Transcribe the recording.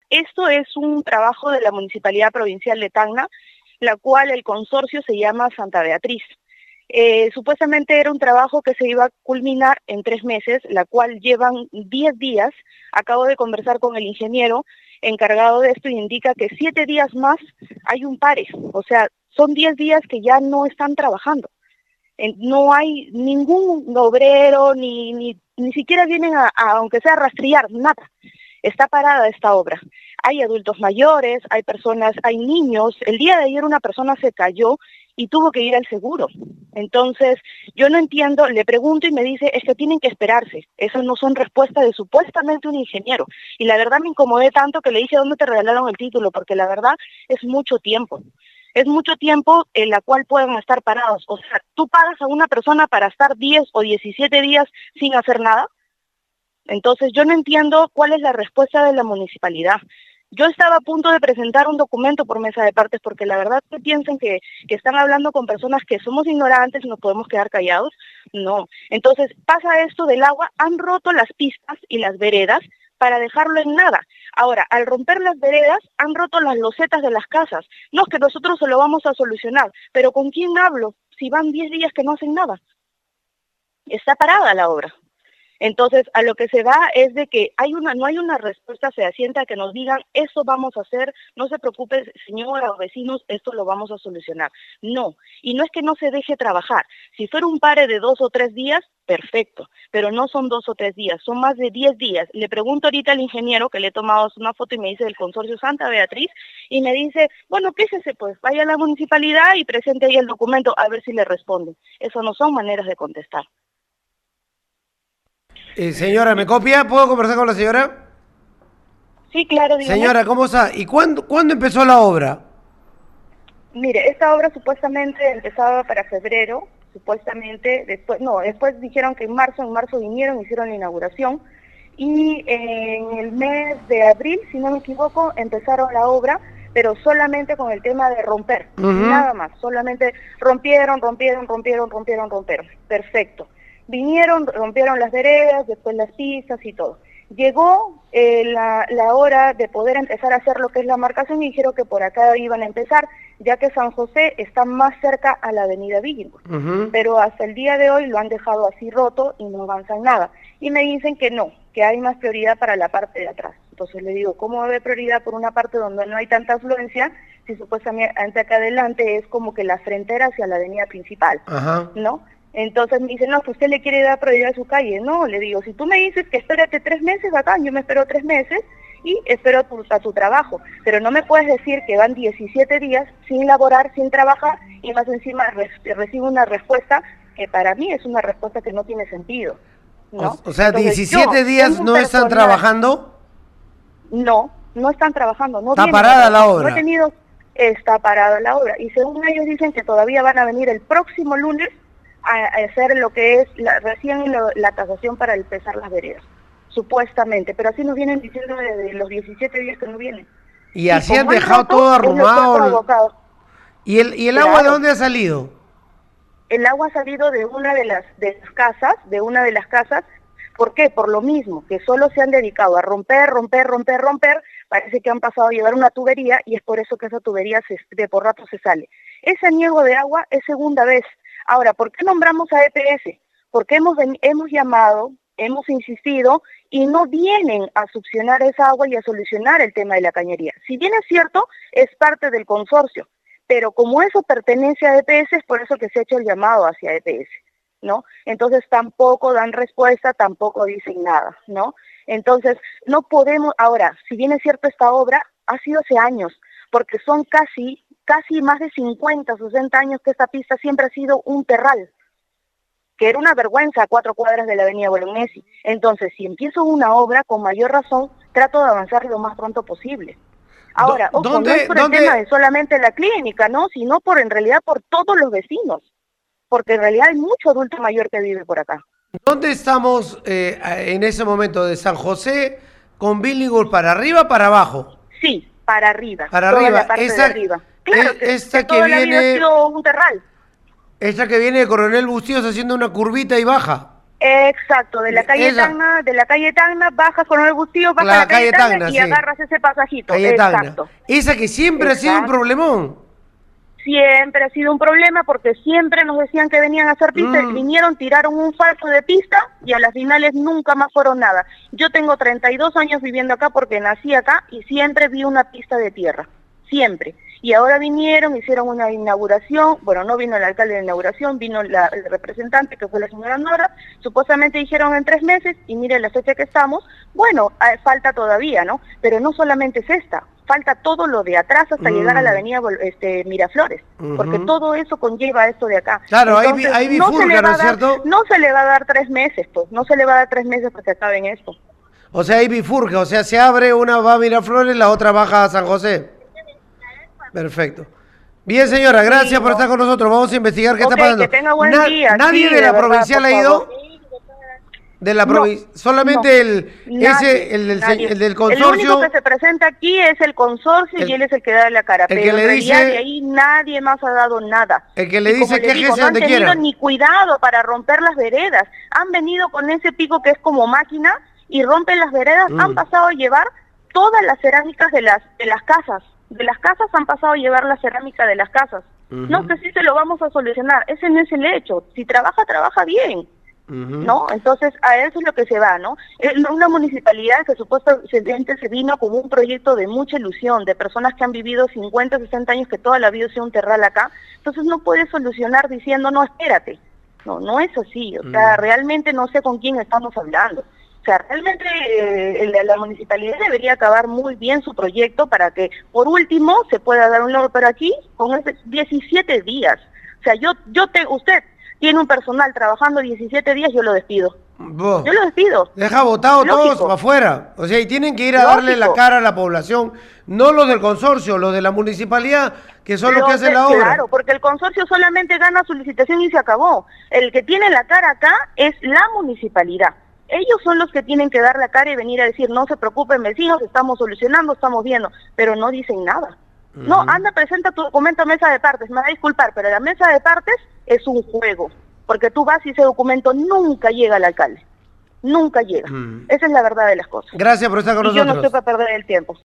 Esto es un trabajo de la Municipalidad Provincial de Tacna, la cual el consorcio se llama Santa Beatriz. Supuestamente era un trabajo que se iba a culminar en 3 meses, la cual llevan 10 días. Acabo de conversar con el ingeniero encargado de esto y indica que 7 días más hay un pare. O sea, son 10 días que ya no están trabajando. No hay ningún obrero, ni siquiera vienen aunque sea a rastrillar, nada. Está parada esta obra. Hay adultos mayores, hay personas, hay niños. El día de ayer una persona se cayó y tuvo que ir al seguro. Entonces, yo no entiendo, le pregunto y me dice, es que tienen que esperarse. Esas no son respuestas de supuestamente un ingeniero. Y la verdad me incomodé tanto que le dije, ¿dónde te regalaron el título? Porque la verdad es mucho tiempo. Es mucho tiempo en la cual pueden estar parados. O sea, tú pagas a una persona para estar 10 o 17 días sin hacer nada. Entonces, yo no entiendo cuál es la respuesta de la municipalidad. Yo estaba a punto de presentar un documento por mesa de partes porque la verdad que piensan que están hablando con personas que somos ignorantes y nos podemos quedar callados. No. Entonces, pasa esto del agua, han roto las pistas y las veredas para dejarlo en nada. Ahora, al romper las veredas, han roto las losetas de las casas. No es que nosotros se lo vamos a solucionar, pero ¿con quién hablo si van 10 días que no hacen nada? Está parada la obra. Entonces, a lo que se va es de que no hay una respuesta fehaciente que nos digan, eso vamos a hacer, no se preocupe, señora o vecinos, esto lo vamos a solucionar. No, y no es que no se deje trabajar. Si fuera un pare de 2 o 3 días, perfecto, pero no son 2 o 3 días, son más de 10 días. Le pregunto ahorita al ingeniero, que le he tomado una foto y me dice del consorcio Santa Beatriz, y me dice, bueno, quéjese pues, vaya a la municipalidad y presente ahí el documento a ver si le responden. Eso no son maneras de contestar. Señora, ¿me copia? ¿Puedo conversar con la señora? Sí, claro, dígame. Señora, ¿cómo está? ¿Y cuándo empezó la obra? Mire, esta obra supuestamente empezaba para febrero, supuestamente, después dijeron que en marzo vinieron, hicieron la inauguración, y en el mes de abril, si no me equivoco, empezaron la obra, pero solamente con el tema de romper, nada más, solamente rompieron. Perfecto. Vinieron, rompieron las veredas, después las pistas y todo. Llegó la hora de poder empezar a hacer lo que es la marcación y dijeron que por acá iban a empezar, ya que San José está más cerca a la avenida Villingur. Pero hasta el día de hoy lo han dejado así roto y no avanzan nada. Y me dicen que no, que hay más prioridad para la parte de atrás. Entonces le digo, ¿cómo va a haber prioridad por una parte donde no hay tanta afluencia si supuestamente acá adelante es como que la frontera hacia la avenida principal? Ajá. ¿No? Entonces me dice, no, que usted le quiere dar prioridad a su calle. No, le digo, si tú me dices que espérate 3 meses acá, yo me espero 3 meses y espero a tu trabajo. Pero no me puedes decir que van 17 días sin laborar, sin trabajar y más encima recibo una respuesta que para mí es una respuesta que no tiene sentido, ¿no? O sea, Entonces, 17 días no están trabajando. No, no están trabajando, no Está vienen parada a la trabajar. No he obra. tenido, está parada la obra. Y según ellos dicen que todavía van a venir el próximo lunes a hacer lo que es la tasación para empezar las veredas, supuestamente, pero así nos vienen diciendo de los 17 días que no vienen. Y así han como han dejado roto, todo es lo que ha arrumado. provocado. ¿Y el agua de Claro, dónde ha salido? el agua ha salido de una de las casas, ¿por qué? Por lo mismo, que solo se han dedicado a romper, parece que han pasado a llevar una tubería y es por eso que esa tubería de por rato se sale. Ese aniego de agua es segunda vez. Ahora, ¿por qué nombramos a EPS? Porque hemos llamado, hemos insistido y no vienen a succionar esa agua y a solucionar el tema de la cañería. Si bien es cierto, es parte del consorcio, pero como eso pertenece a EPS, es por eso que se ha hecho el llamado hacia EPS, ¿no? Entonces tampoco dan respuesta, tampoco dicen nada, ¿no? Entonces no podemos, ahora, si bien es cierto esta obra, ha sido hace años, porque son casi más de 50, 60 años que esta pista siempre ha sido un terral, que era una vergüenza a 4 cuadras de la avenida Bolognesi. Entonces, si empiezo una obra, con mayor razón, trato de avanzar lo más pronto posible. Ahora, ojo, no es por el tema de solamente la clínica, ¿no? Sino en realidad por todos los vecinos, porque en realidad hay mucho adulto mayor que vive por acá. ¿Dónde estamos en ese momento? ¿De San José con Billingur para arriba, para abajo? Sí, para arriba, Para toda arriba. la parte de arriba. Claro, Esta que toda la vida ha sido un terral. Esta que viene de Coronel Bustíos haciendo una curvita y baja. Exacto, de la calle Tacna, bajas con el Bustillo, bajas a la calle Tacna y agarras ese pasajito. Exacto. Esa que siempre ha sido un problemón. Siempre ha sido un problema porque siempre nos decían que venían a hacer pista, vinieron, tiraron un falso de pista y a las finales nunca más fueron nada. Yo tengo 32 años viviendo acá porque nací acá y siempre vi una pista de tierra, siempre. Y ahora vinieron, hicieron una inauguración, bueno, no vino el alcalde de la inauguración, vino el representante que fue la señora Nora, supuestamente dijeron en 3 meses, y mire la fecha que estamos, bueno, falta todavía, ¿no? Pero no solamente es esta, falta todo lo de atrás hasta llegar a la avenida Miraflores, porque todo eso conlleva esto de acá. Claro, entonces, ahí bifurca, ¿no es cierto? No se le va a dar 3 meses, pues, no se le va a dar 3 meses para que acaben esto. O sea, ahí bifurca, o sea, se abre, una va a Miraflores, la otra baja a San José. Perfecto. Bien, señora, gracias por estar con nosotros. Vamos a investigar qué está pasando. Que tenga buen día. ¿Nadie de la provincial ha ido? De la solamente el del consorcio. El único que se presenta aquí es el consorcio y él es el que da la cara. El pero que le dice, de ahí nadie más ha dado nada. El que le dice que no han tenido ni cuidado para romper las veredas. Han venido con ese pico que es como máquina y rompen las veredas. Han pasado a llevar todas las cerámicas de las casas. De las casas han pasado a llevar la cerámica de las casas. No, que sí se lo vamos a solucionar. Ese no es el hecho. Si trabaja, trabaja bien. ¿No? Entonces, a eso es lo que se va, ¿no? Es una municipalidad que supuestamente se vino con un proyecto de mucha ilusión, de personas que han vivido 50, 60 años, que toda la vida ha sido un terral acá. Entonces, no puede solucionar diciendo, no, espérate. No, no es así. O sea, realmente no sé con quién estamos hablando. O sea, realmente la municipalidad debería acabar muy bien su proyecto para que, por último, se pueda dar un logro. Pero aquí, con 17 días. O sea, usted tiene un personal trabajando 17 días, yo lo despido. Yo lo despido. Deja votado todos para afuera. O sea, y tienen que ir a darle la cara a la población. No los del consorcio, los de la municipalidad, que son los que hacen la obra. Claro, porque el consorcio solamente gana su licitación y se acabó. El que tiene la cara acá es la municipalidad. Ellos son los que tienen que dar la cara y venir a decir, no se preocupen vecinos, estamos solucionando, estamos viendo, pero no dicen nada. No, anda, presenta tu documento a mesa de partes, me va a disculpar, pero la mesa de partes es un juego, porque tú vas y ese documento nunca llega al alcalde, nunca llega. Esa es la verdad de las cosas. Gracias por estar con nosotros. Yo no estoy para perder el tiempo.